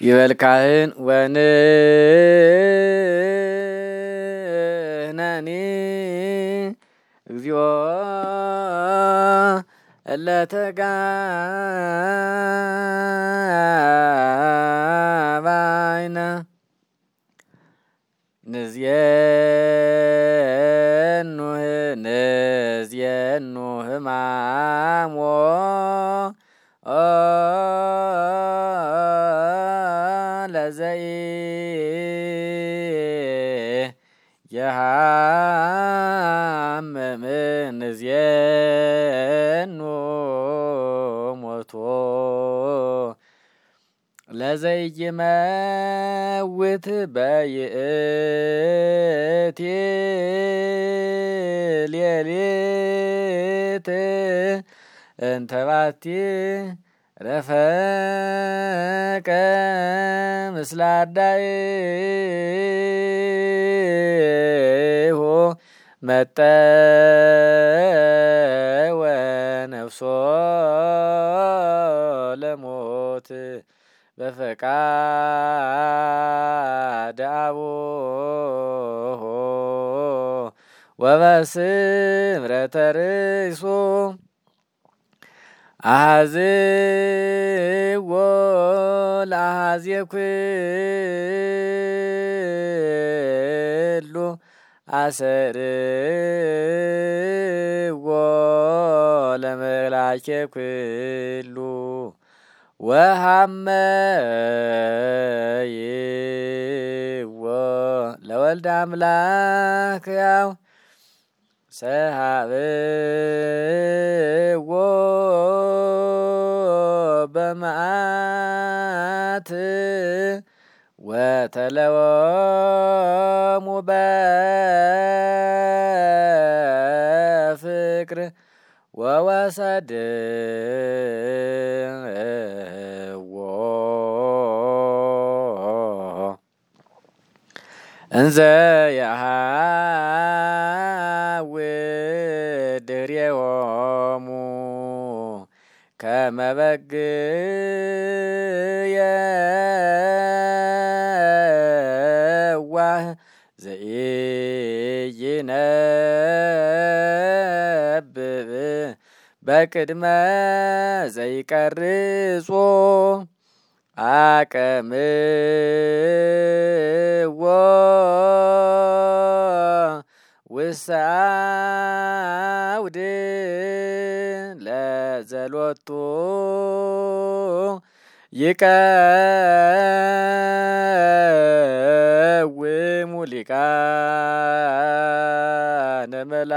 ይበልካህን ወንህነኒ እግዚኦ እለተጋባይነ ንዝየኑ ህማሞ ለዘይ የሃመም ንዝየኑ ሞቶ ለዘይ ይመውት በይእቲ ሌሊት እንተባቲ ረፈቀ ምስለ አርዳኢሁ መጠወ ነፍሶ ለሞት በፈቃደ አቡሁ ወበስምረተ ርእሱ አሐዝዎ ለአሐዜ ኩሉ አሰርዎ ለመላኬ ኩሉ ወሐመይዎ ለወልደ አምላክ ያው ሰሃብዎ በመዓት ወተለወሙ በፍቅር ወወሰድዎ እንዘ የሐውድ ድኅሬሆሙ ከመ በግዕ የዋህ ዘኢይነብብ በቅድመ ዘይቀርጾ አቀምዎ ውስተ አውድ ለዘሎቱ ይቀውሙ ሊቃነ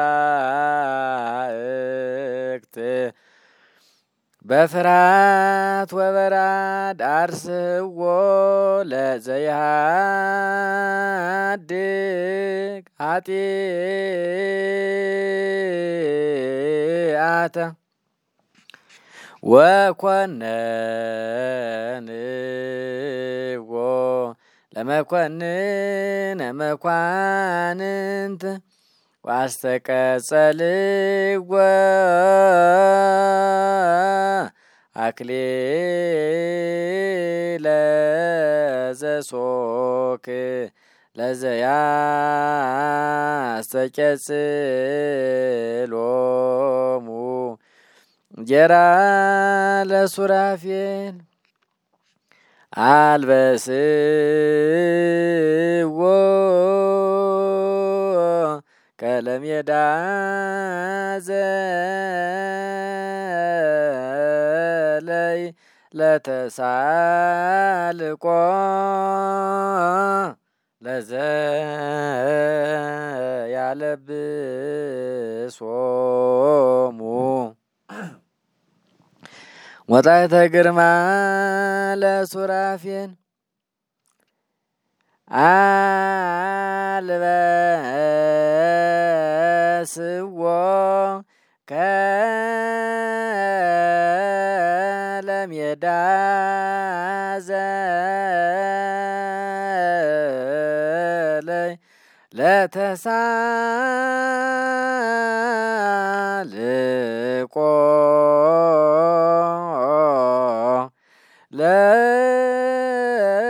መላእክት በፍርሃት ወበራድ አርስዎ ለዘይሃድግ ኃጢአተ ወኮነንዎ ለመኮንነ መኳንንት ዋስተቀጸልዎ አክሊለ ዘሶክ ለዘያስተቀጽሎሙ እንጀራ ለሱራፌል አልበስዎ ከለሜዳ ዘለይ ለተሳልቆ ለዘያለብሶሙ ሞጣይተ ግርማ ለሱራፌል አልበስዎ ከለሜዳ ዘለይ ለተሳልቆ ለዘያለብሶሙ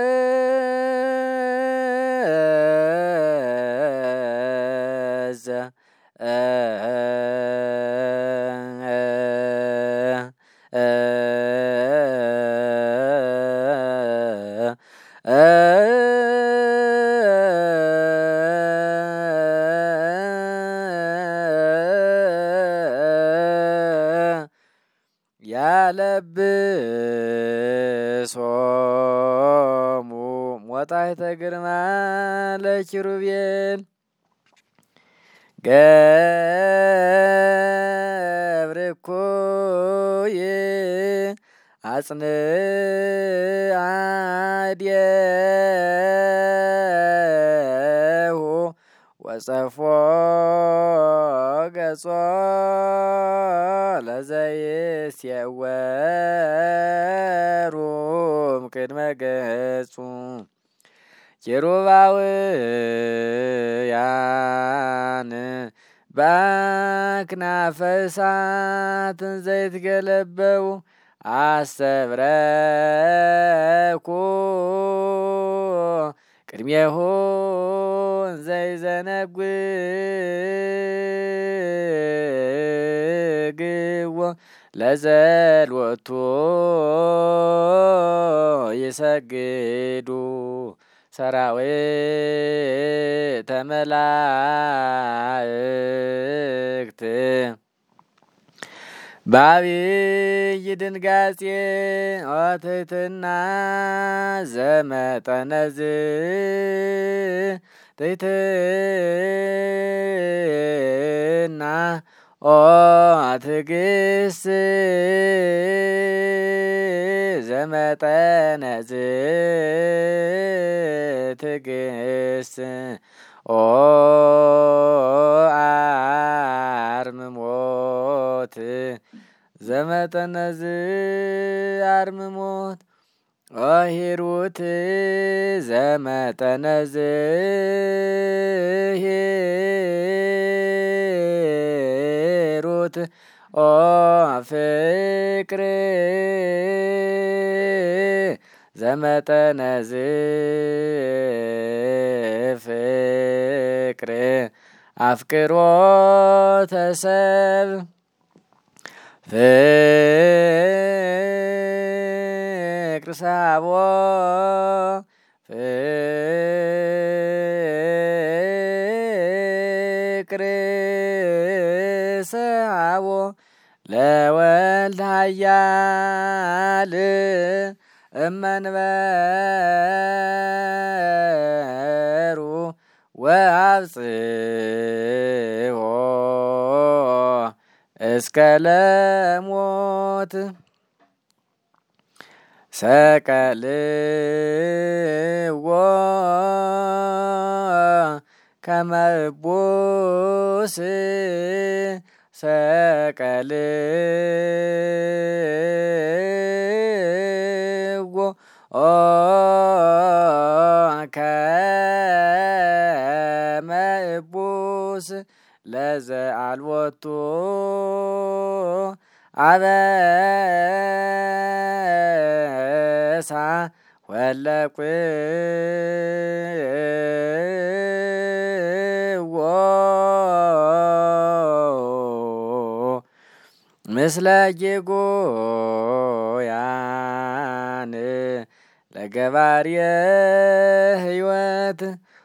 ያለብሶሙ ሞጣይተ ግርማ ለኪሩቤል ገብርኩይ አጽንዓድየሁ ወጸፎ ገጾ ለዘይሴወሩ ቅድመ ገጹ ኪሩባውያን በአክናፈ እሳት ዘይትገለበው አስተብረኩ ቅድሜሁ ዘይዘነግዎ ለዘልወቱ ይሰግዱ ሰራዊተ መላእክት በአብይ ድንጋጼ ትሕትና ዘመጠነዝ ትሕትና ትዕግስት ዘመጠነዝ ትዕግስት አርምሞት ዘመጠነዝ አርምሞት ሂሩት ዘመጠነዝ ሂሩት ፍቅር ዘመጠነዝ ፍቅር አፍቅሮተ ሰብ ፍቅር ሳቦ ፍቅር ሰቦ ለወልድ ኃያል እመንበሩ ወአብጽሖ እስከ ለሞት ሰቀልዎ ከመ እቡስ ሰቀልዎ ከመ እቡስ ለዘአልቦቱ አበሳ ወለቅዎ ምስለ ጌጎያን ለገባርየ ሕይወት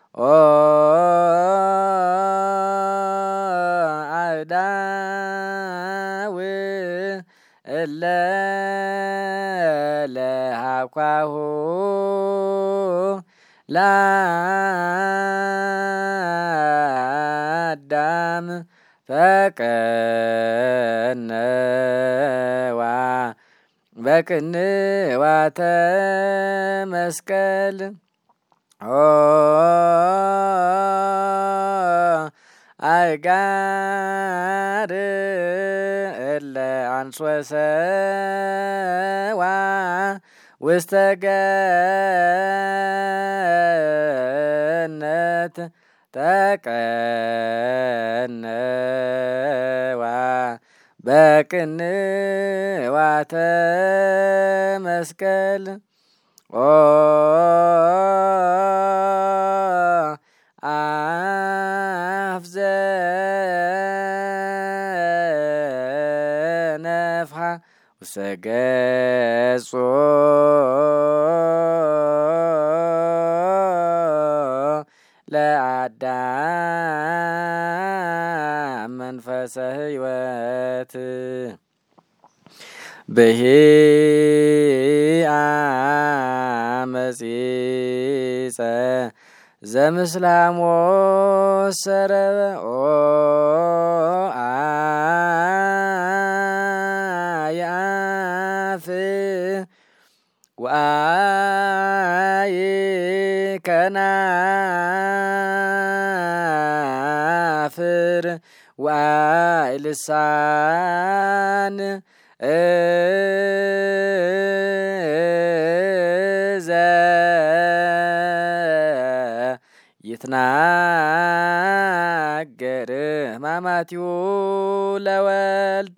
አእዳው እለ ለሃኳሁ ለአዳም ፈቀነዋ በቅንዋተ መስቀል አይጋር እለ አንሶሰዋ ውስተ ገነት ተቀነዋ በቅንዋተ መስቀል አፍዘ ነፍሐ ውስተ ገጾ ለአዳም መንፈሰ ሕይወት ብሂአ መጺጸ ዘምስላሞ ሰረበ አያፍ ወአይ ከናፍር ወአይ ልሳን ይትናገር ሕማማቲሁ ለወልድ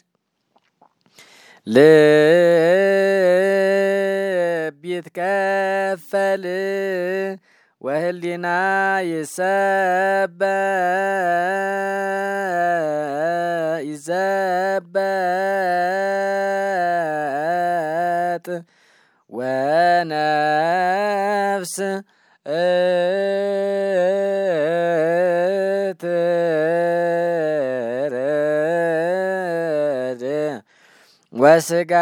ልብ ይትከፈል ወህሊና ይዘበጥ ወነፍስ ትርድ ወስጋ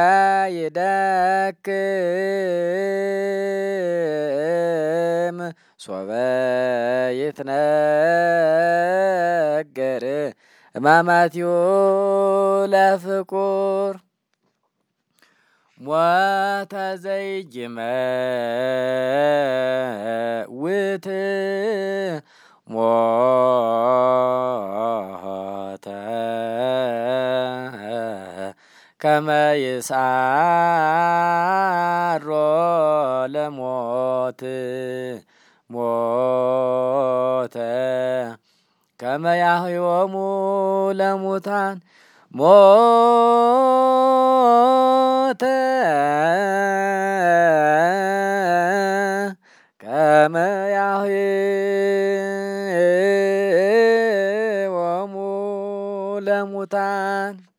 ይደክም ሶበ ይትነገር ሕማማቲሁ ለፍቁር ሞተ ዘይመውት ሞተ ከመ ይስዓሮ ለሞት ሞተ ከመ ያህዮሙ ለሙታን ሞተ ከመ ያህዮሙ ለሙታን